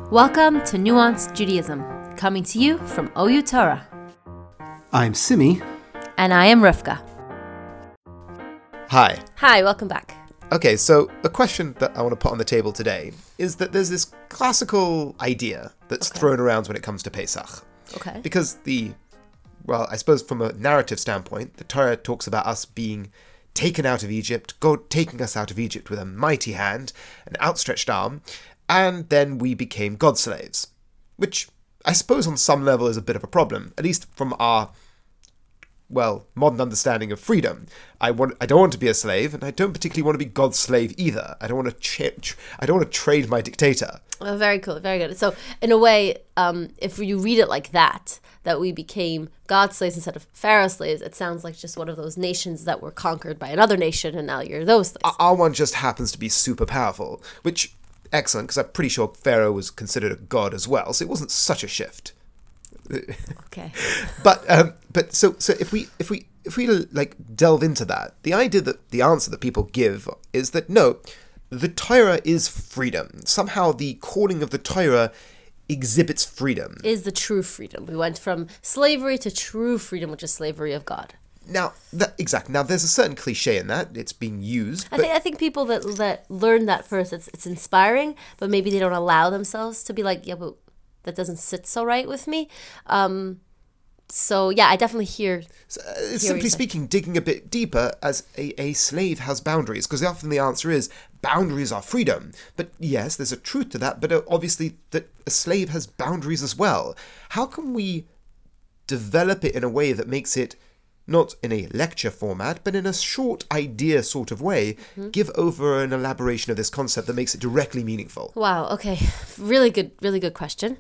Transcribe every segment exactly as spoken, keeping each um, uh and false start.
Welcome to Nuanced Judaism, coming to you from O U Torah. I'm Simi. And I am Rivka. Hi. Hi, welcome back. Okay, so a question that I want to put on the table today is that there's this classical idea that's Okay. thrown around when it comes to Pesach. Okay. Because the, well, I suppose from a narrative standpoint, the Torah talks about us being taken out of Egypt, God taking us out of Egypt with a mighty hand, an outstretched arm, and then we became God slaves, which I suppose on some level is a bit of a problem, at least from our, well, modern understanding of freedom. I want, I don't want to be a slave, and I don't particularly want to be God's slave either. I don't want to, ch- I don't want to trade my dictator. Oh, very cool, very good. So, in a way, um, if you read it like that, that we became God's slaves instead of Pharaoh's slaves, it sounds like just one of those nations that were conquered by another nation, and now you're those slaves. Our one just happens to be super powerful, which, excellent, because I'm pretty sure Pharaoh was considered a god as well, so it wasn't such a shift. Okay. But um, but so so if we if we if we like delve into that, the idea that the answer that people give is that no, the Torah is freedom. Somehow the calling of the Torah exhibits freedom. Is the true freedom. We went from slavery to true freedom, which is slavery of God. Now that exactly now there's a certain cliche in that it's being used. I But think I think people that that learn that first, it's it's inspiring, but maybe they don't allow themselves to be like, yeah, but that doesn't sit so right with me. Um, so yeah, I definitely hear. Uh, hear what simply you're speaking, digging a bit deeper, as a, a slave has boundaries, because often the answer is boundaries are freedom. But yes, there's a truth to that, but uh, obviously that a slave has boundaries as well. How can we develop it in a way that makes it not in a lecture format, but in a short idea sort of way, Mm-hmm. give over an elaboration of this concept that makes it directly meaningful? Wow. Okay. Really good. Really good question.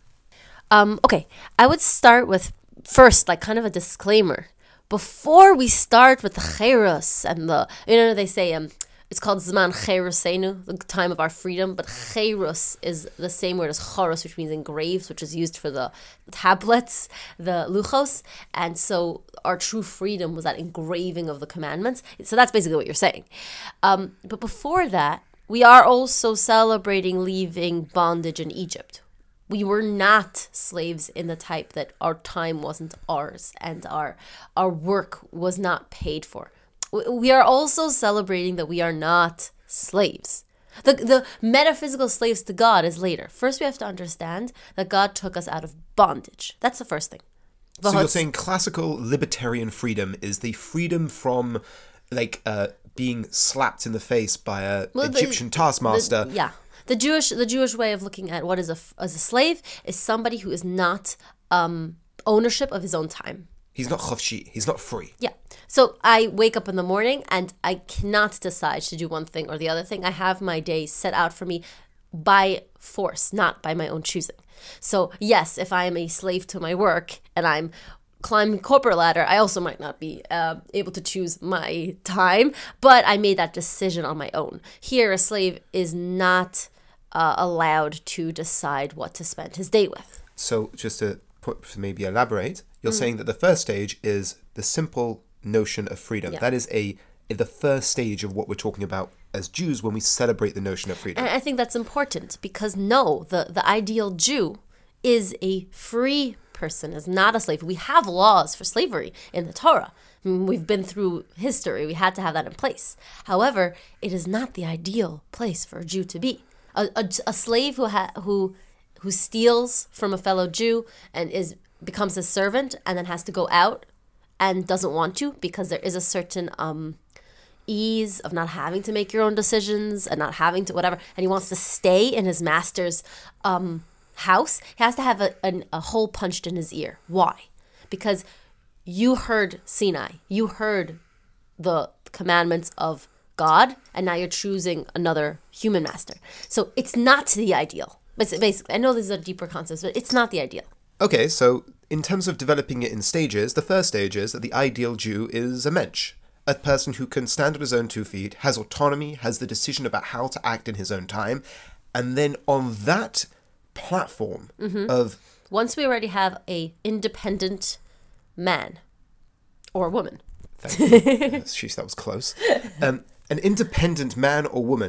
Um, okay. I would start with first, like, kind of a disclaimer before we start with the chayros and the, you know, they say um, it's called zman chayrosenu, the time of our freedom, but chayros is the same word as choros, which means engraved, which is used for the tablets, the luchos, and so our true freedom was that engraving of the commandments. So that's basically what you're saying. Um, but before that, we are also celebrating leaving bondage in Egypt. We were not slaves in the type that our time wasn't ours and our our work was not paid for. We are also celebrating that we are not slaves. The the metaphysical slaves to God is later. First, we have to understand that God took us out of bondage. That's the first thing. So you're saying classical libertarian freedom is the freedom from, like, uh, being slapped in the face by a Well, the- Egyptian taskmaster. The- yeah. The Jewish the Jewish way of looking at what is a, as a slave is somebody who is not um, ownership of his own time. He's not chofshi. He's not free. Yeah. So I wake up in the morning and I cannot decide to do one thing or the other thing. I have my day set out for me by force, not by my own choosing. So yes, if I am a slave to my work and I'm climbing corporate ladder, I also might not be uh, able to choose my time, but I made that decision on my own. Here, a slave is not uh, allowed to decide what to spend his day with. So just to put, to maybe elaborate, you're Mm. saying that the first stage is the simple notion of freedom. Yeah. That is a the first stage of what we're talking about as Jews when we celebrate the notion of freedom. And I think that's important because no, the, the ideal Jew is a free person, is not a slave. We have laws for slavery in the Torah. I mean, we've been through history. We had to have that in place. However, it is not the ideal place for a Jew to be. A, a, a slave who ha, who who steals from a fellow Jew and is becomes a servant and then has to go out and doesn't want to because there is a certain um, ease of not having to make your own decisions and not having to whatever, and he wants to stay in his master's um, house, he has to have a, a, a hole punched in his ear. Why? Because you heard Sinai, you heard the commandments of God, and now you're choosing another human master. So it's not the ideal. But basically, I know these are deeper concepts, but it's not the ideal. Okay, so in terms of developing it in stages, the first stage is that the ideal Jew is a mensch, a person who can stand on his own two feet, has autonomy, has the decision about how to act in his own time, and then on that platform Mm-hmm. of... Once we already have a independent man or woman. Thank you. Sheesh, that was close. Um, an independent man or woman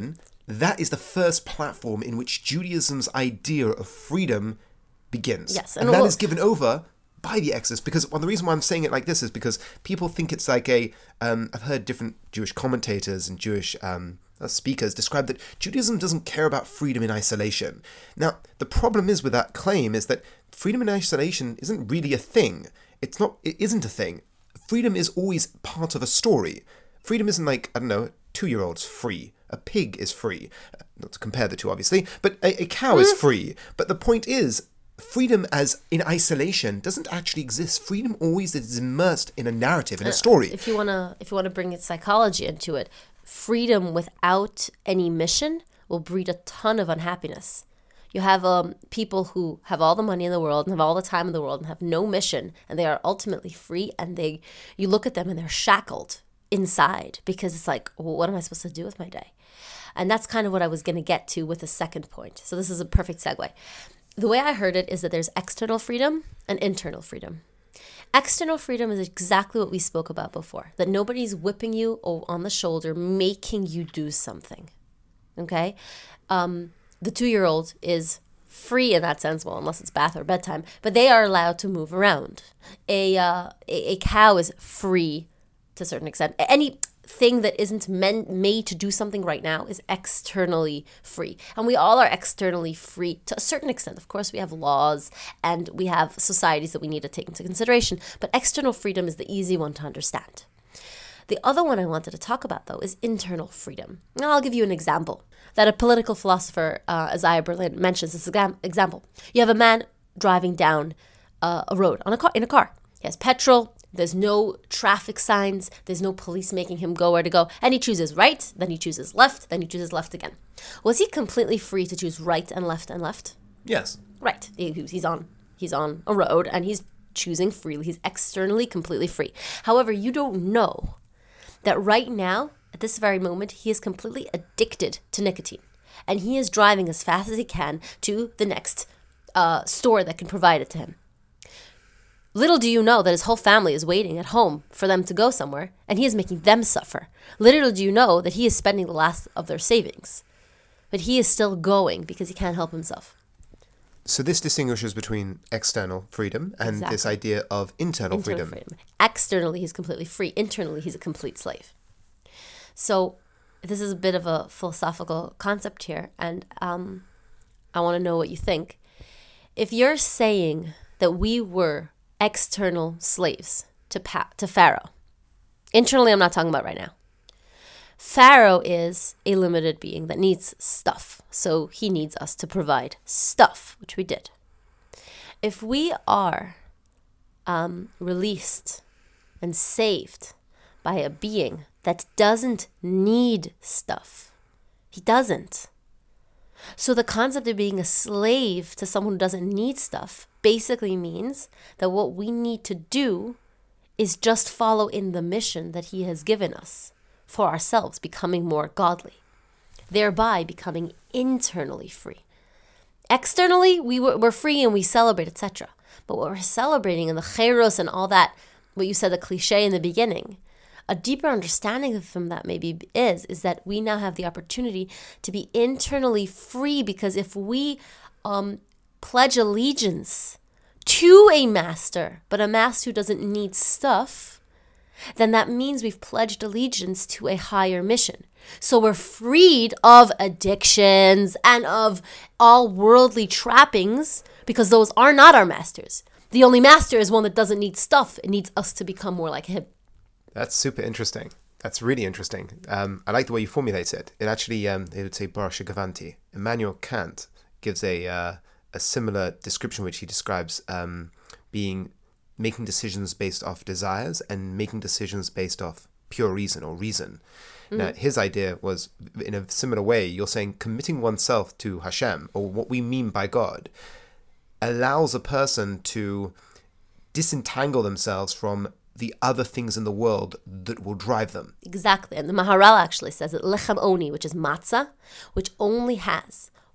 that is the first platform in which Judaism's idea of freedom begins. Yes, and, and that we'll- is given over by the Exodus, because well, the reason why I'm saying it like this is because people think it's like a, um, I've heard different Jewish commentators and Jewish um, speakers describe that Judaism doesn't care about freedom in isolation. Now, the problem is with that claim is that freedom in isolation isn't really a thing. It's not, it isn't a thing. Freedom is always part of a story. Freedom isn't like, I don't know, a two-year-old's free. A pig is free. Not to compare the two, obviously, but a, a cow is free. But the point is, freedom as in isolation doesn't actually exist. Freedom always is immersed in a narrative, in a story. If you wanna, if you wanna bring its psychology into it, freedom without any mission will breed a ton of unhappiness. You have um, people who have all the money in the world and have all the time in the world and have no mission, and they are ultimately free. And they, you look at them and they're shackled inside because it's like, well, what am I supposed to do with my day? And that's kind of what I was going to get to with the second point. So this is a perfect segue. The way I heard it is that there's external freedom and internal freedom. External freedom is exactly what we spoke about before, that nobody's whipping you on the shoulder, making you do something. Okay? Um, the two-year-old is free in that sense, well, unless it's bath or bedtime, but they are allowed to move around. A, uh, a, a cow is free to a certain extent. Any thing that isn't meant made to do something right now is externally free, and we all are externally free to a certain extent. Of course, we have laws and we have societies that we need to take into consideration, but external freedom is the easy one to understand. The other one I wanted to talk about, though, is internal freedom. Now, I'll give you an example that a political philosopher, uh, Isaiah Berlin, mentions. This example: you have a man driving down uh, a road on a car in a car. He has petrol. There's no traffic signs. There's no police making him go where to go. And he chooses right, then he chooses left, then he chooses left again. Was he completely free to choose right and left and left? Yes. Right. He- He's on he's on a road and he's choosing freely. He's externally completely free. However, you don't know that right now, at this very moment, he is completely addicted to nicotine. And he is driving as fast as he can to the next uh, store that can provide it to him. Little do you know that his whole family is waiting at home for them to go somewhere, and he is making them suffer. Little do you know that he is spending the last of their savings. But he is still going because he can't help himself. So this distinguishes between external freedom and Exactly. this idea of internal, Internal freedom. freedom. Externally, he's completely free. Internally, he's a complete slave. So this is a bit of a philosophical concept here, and um, I want to know what you think. If you're saying that we were external slaves to pa- to Pharaoh, internally, I'm not talking about right now. Pharaoh is a limited being that needs stuff, so he needs us to provide stuff, which we did. If we are um, released and saved by a being that doesn't need stuff, he doesn't. So the concept of being a slave to someone who doesn't need stuff basically means that what we need to do is just follow in the mission that he has given us for ourselves, becoming more godly, thereby becoming internally free. Externally, we were, we're free and we celebrate, et cetera. But what we're celebrating and the cheiros and all that, what you said, the cliche in the beginning, a deeper understanding from that maybe is, is that we now have the opportunity to be internally free, because if we um, pledge allegiance to a master, but a master who doesn't need stuff, then that means we've pledged allegiance to a higher mission. So we're freed of addictions and of all worldly trappings, because those are not our masters. The only master is one that doesn't need stuff. It needs us to become more like him. That's super interesting. That's really interesting. Um, I like the way you formulate it. It actually, um, they would say Baruch Gavanti. Immanuel Kant gives a uh, a similar description, which he describes um, being making decisions based off desires and making decisions based off pure reason or reason. Mm. Now, his idea was, in a similar way, you're saying committing oneself to Hashem, or what we mean by God, allows a person to disentangle themselves from the other things in the world that will drive them. Exactly. And the Maharal actually says that lechem oni, which is matzah, which only has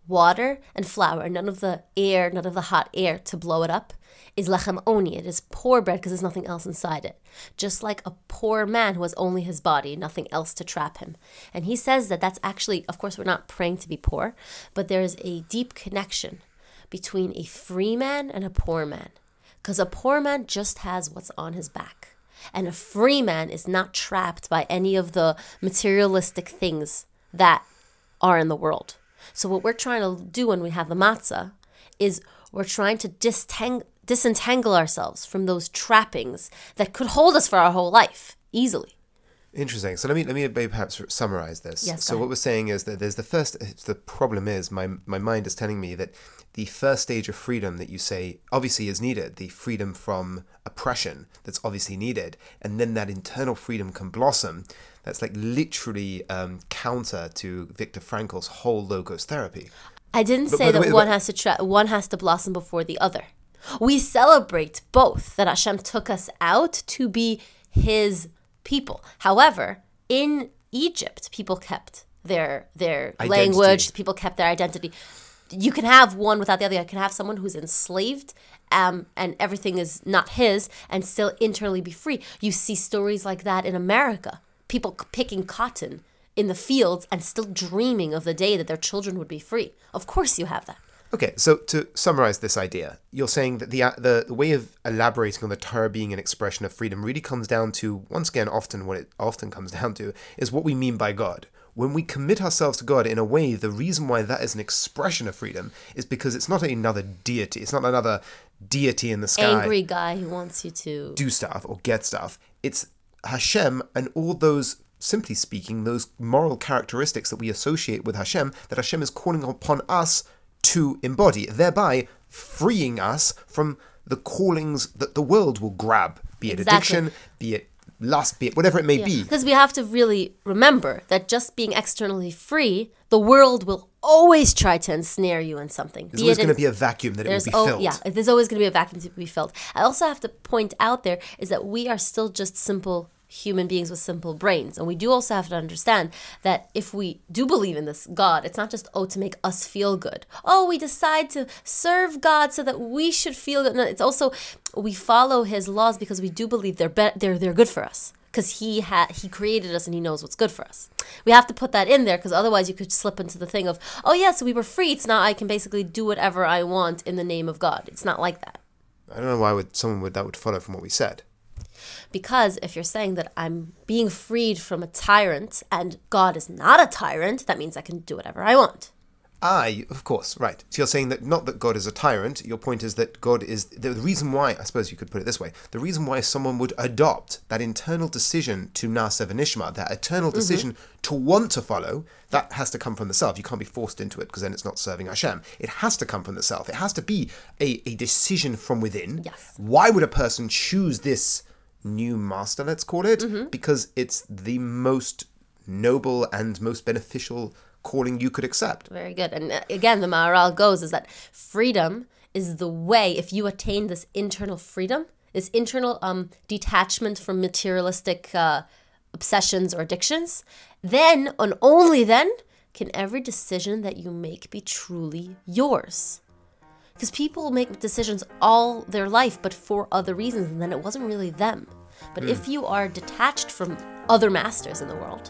water and flour, none of the air, none of the hot air to blow it up, is lechem oni. It is poor bread because there's nothing else inside it. Just like a poor man who has only his body, nothing else to trap him. And he says that that's actually, of course, we're not praying to be poor, but there is a deep connection between a free man and a poor man. Because a poor man just has what's on his back. And a free man is not trapped by any of the materialistic things that are in the world. So what we're trying to do when we have the matzah is we're trying to distang- disentangle ourselves from those trappings that could hold us for our whole life easily. Interesting. So let me let me maybe perhaps summarize this. Yes, so what we're saying is that there's the first. The problem is my my mind is telling me that the first stage of freedom that you say obviously is needed, the freedom from oppression that's obviously needed, and then that internal freedom can blossom. That's like literally um, counter to Viktor Frankl's whole logos therapy. I didn't But say by the that way- one but- has to tra- one has to blossom before the other. We celebrate both, that Hashem took us out to be His people. However, in Egypt, people kept their their Identity. language. People kept their identity. You can have one without the other. You can have someone who's enslaved, um, and everything is not his, and still internally be free. You see stories like that in America. People c- picking cotton in the fields and still dreaming of the day that their children would be free. Of course you have that. Okay, so to summarize this idea, you're saying that the, uh, the the way of elaborating on the Torah being an expression of freedom really comes down to, once again, often what it often comes down to is what we mean by God. When we commit ourselves to God in a way, the reason why that is an expression of freedom is because it's not another deity. It's not another deity in the sky. Angry guy who wants you to... Do stuff or get stuff. It's Hashem and all those, simply speaking, those moral characteristics that we associate with Hashem, that Hashem is calling upon us to embody, thereby freeing us from the callings that the world will grab, be it Exactly. addiction, be it lust, be it whatever it may be. Because we have to really remember that just being externally free, the world will always try to ensnare you in something. There's Be always it in- going to be a vacuum that it will There's be oh, filled. yeah, there's always going to be a vacuum to be filled. I also have to point out there is that we are still just simple human beings with simple brains. And we do also have to understand that if we do believe in this God, it's not just, oh, to make us feel good. Oh, we decide to serve God so that we should feel good. No, it's also, we follow His laws because we do believe they're be- they're they're good for us. Because he ha- he created us and He knows what's good for us. We have to put that in there because otherwise you could slip into the thing of, oh yeah, so we were free. It's now I can basically do whatever I want in the name of God. It's not like that. I don't know why would someone would that would follow from what we said. Because if you're saying that I'm being freed from a tyrant and God is not a tyrant, that means I can do whatever I want. Ah, you- of course, right. So you're saying that not that God is a tyrant, your point is that God is, the reason why, I suppose you could put it this way, the reason why someone would adopt that internal decision to Na'aseh v'nishma, that eternal decision to want to follow, that has to come from the self. You can't be forced into it because then it's not serving Hashem. It has to come from the self. It has to be a, a decision from within. Yes. Why would a person choose this new master, let's call it? Because it's the most noble and most beneficial calling you could accept. Very good. And uh, again, the Maharal goes is that freedom is the way, if you attain this internal freedom, this internal um, detachment from materialistic uh, obsessions or addictions, then and only then can every decision that you make be truly yours. Because people make decisions all their life, but for other reasons, and then it wasn't really them. But if you are detached from other masters in the world,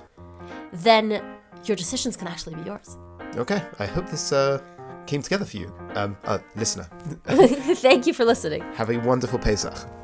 then your decisions can actually be yours. Okay, I hope this uh, came together for you, um, uh, listener. Thank you for listening. Have a wonderful Pesach.